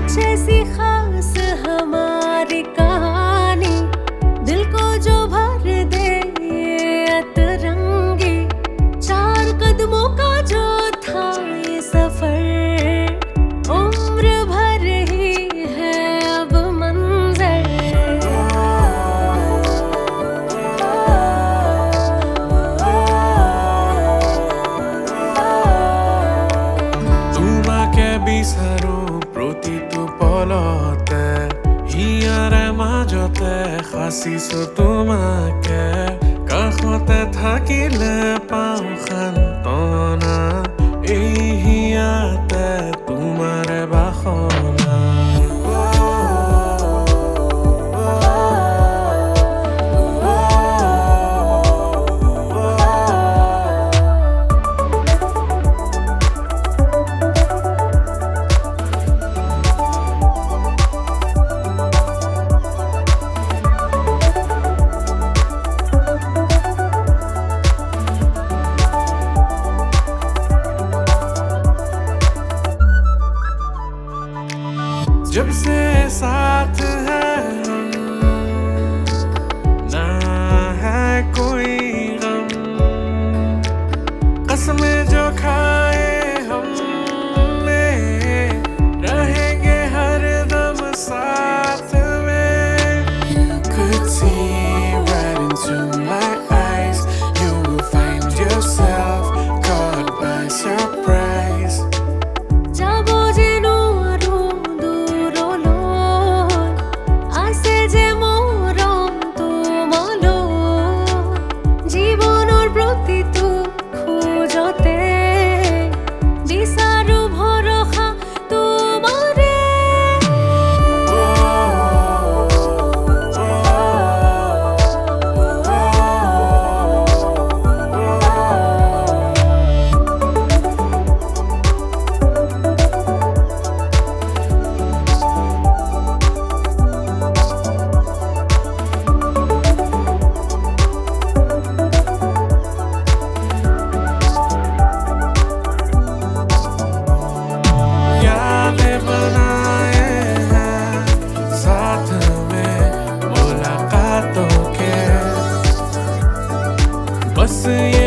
कुछ ऐसी खास हमारी कहानी, दिल को जो भर दे ये अतरंगी। 4 कदमों का जो था ये सफर, उम्र भर ही है अब मंजर। তোমাকে বিচাৰো প্ৰতিটো পলতে, হিয়াৰে মাজতে সাঁচিছো তোমাকে। কাষতে থাকিলে পাওঁ সান্তনা, এই হিয়াতে তোমাৰে বাসনা। जब से साथ है हम, ना है कोई गम। कसमें जो खाए हमने, रहेंगे हर दम साथ में। You could see right into my eyes, you will find yourself caught by surprise. যাবো যেন আরো দূরলো, আছে যে মরণ তোমালো। জীবনের প্রতিটো খোঁজতে বিচাৰো ভৰসা তোমাৰে। यादें बनाए हैं साथ में मुलाकातों के, बस ये